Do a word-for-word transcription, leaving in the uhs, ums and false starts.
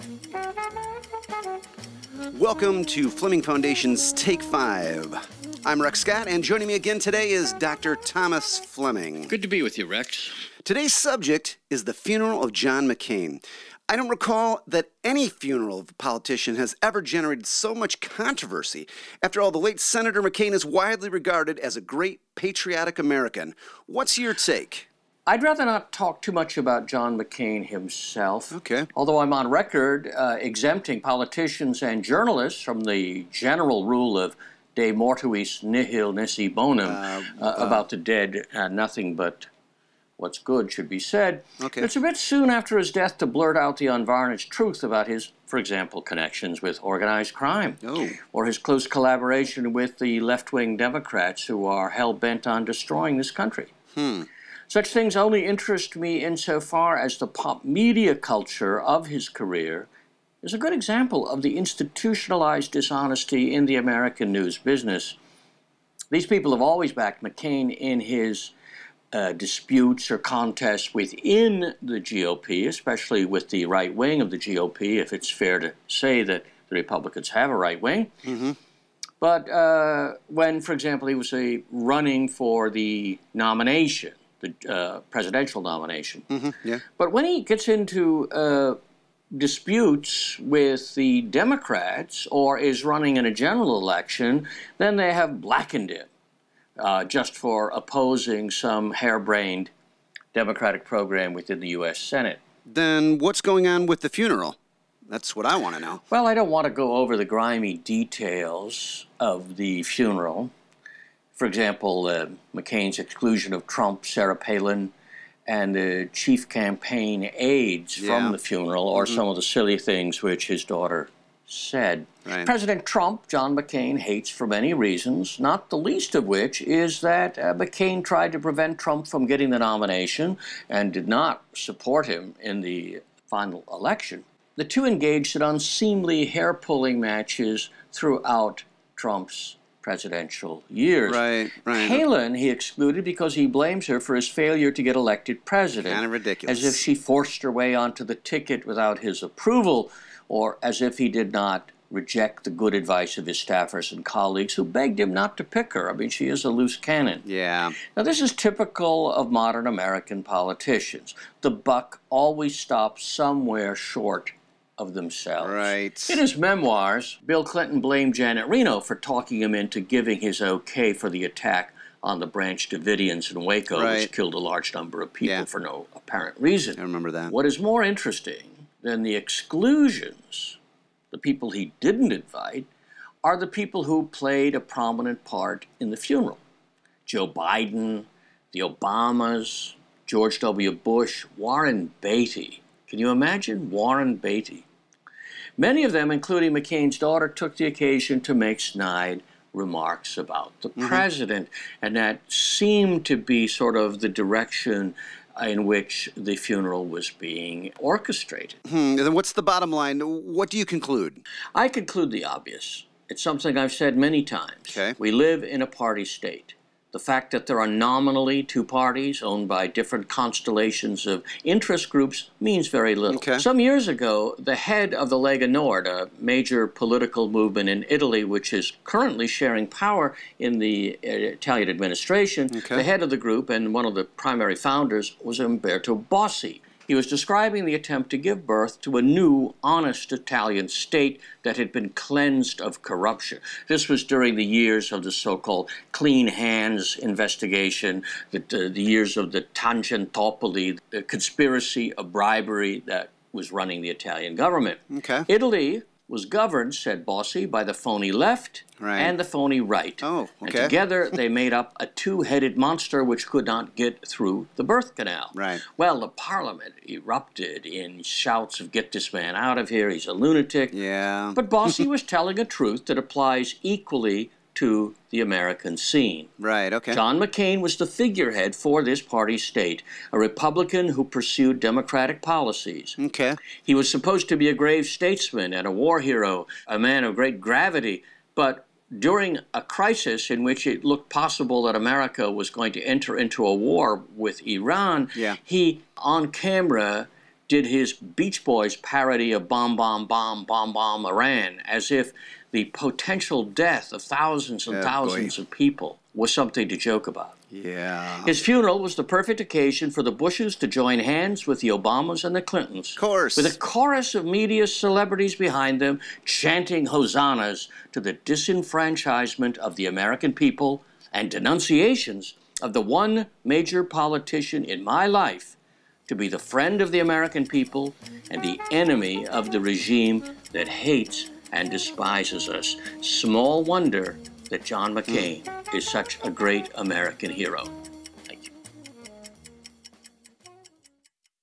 Welcome to Fleming Foundation's Take Five. I'm Rex Scott, and joining me again today is Doctor Thomas Fleming. Good to be with you, Rex. Today's subject is the funeral of John McCain. I don't recall that any funeral of a politician has ever generated so much controversy. After all, the late Senator McCain is widely regarded as a great patriotic American. What's your take? I'd rather not talk too much about John McCain himself. Okay. Although I'm on record uh, exempting politicians and journalists from the general rule of de mortuis nihil nisi bonum uh, uh, uh, about the dead, uh, nothing but what's good should be said. Okay. It's a bit soon after his death to blurt out the unvarnished truth about his, for example, connections with organized crime. Oh. Or his close collaboration with the left-wing Democrats who are hell-bent on destroying this country. Hmm. Such things only interest me insofar as the pop media culture of his career is a good example of the institutionalized dishonesty in the American news business. These people have always backed McCain in his uh, disputes or contests within the G O P, especially with the right wing of the G O P, if it's fair to say that the Republicans have a right wing. Mm-hmm. But uh, when, for example, he was uh, running for the nomination, the uh, presidential nomination. Mm-hmm. Yeah. But when he gets into uh, disputes with the Democrats or is running in a general election, then they have blackened him uh, just for opposing some harebrained Democratic program within the U S Senate. Then what's going on with the funeral? That's what I want to know. Well, I don't want to go over the grimy details of the funeral. For example, uh, McCain's exclusion of Trump, Sarah Palin, and the chief campaign aides Yeah. from the funeral, or Mm-hmm. some of the silly things which his daughter said. Right. President Trump, John McCain, hates for many reasons, not the least of which is that uh, McCain tried to prevent Trump from getting the nomination and did not support him in the final election. The two engaged in unseemly hair-pulling matches throughout Trump's presidential years. Right, right. Palin he excluded because he blames her for his failure to get elected president. Kind of ridiculous. As if she forced her way onto the ticket without his approval, or as if he did not reject the good advice of his staffers and colleagues who begged him not to pick her. I mean, she is a loose cannon. Yeah. Now, this is typical of modern American politicians. The buck always stops somewhere short of themselves. Right. In his memoirs, Bill Clinton blamed Janet Reno for talking him into giving his okay for the attack on the Branch Davidians in Waco, Right. which killed a large number of people Yeah. for no apparent reason. I remember that. What is more interesting than the exclusions, the people he didn't invite, are the people who played a prominent part in the funeral. Joe Biden, the Obamas, George W. Bush, Warren Beatty. Can you imagine Warren Beatty? Many of them, including McCain's daughter, took the occasion to make snide remarks about the Mm-hmm. president, and that seemed to be sort of the direction in which the funeral was being orchestrated. Hmm. Then what's the bottom line? What do you conclude? I conclude the obvious. It's something I've said many times. Okay. We live in a party state. The fact that there are nominally two parties owned by different constellations of interest groups means very little. Okay. Some years ago, the head of the Lega Nord, a major political movement in Italy, which is currently sharing power in the uh, Italian administration, Okay. the head of the group and one of the primary founders was Umberto Bossi. He was describing the attempt to give birth to a new, honest Italian state that had been cleansed of corruption. This was during the years of the so-called clean hands investigation, the, the, the years of the Tangentopoli, the conspiracy of bribery that was running the Italian government. Okay. Italy was governed, said Bossi, by the phony left Right. and the phony right. Oh, And okay. together they made up a two-headed monster which could not get through the birth canal. Right. Well, the parliament erupted in shouts of "Get this man out of here, he's a lunatic." Yeah. But Bossi was telling a truth that applies equally to the American scene. Right, okay. John McCain was the figurehead for this party state, a Republican who pursued democratic policies. Okay. He was supposed to be a grave statesman and a war hero, a man of great gravity, but during a crisis in which it looked possible that America was going to enter into a war with Iran, Yeah. he, on camera, did his Beach Boys parody of Bomb, Bomb, Bomb, Bomb, Bomb Iran, as if the potential death of thousands and Yeah, thousands boy. of people was something to joke about. Yeah. His funeral was the perfect occasion for the Bushes to join hands with the Obamas and the Clintons. Of course. With a chorus of media celebrities behind them, chanting hosannas to the disenfranchisement of the American people and denunciations of the one major politician in my life to be the friend of the American people and the enemy of the regime that hates and despises us. Small wonder that John McCain is such a great American hero.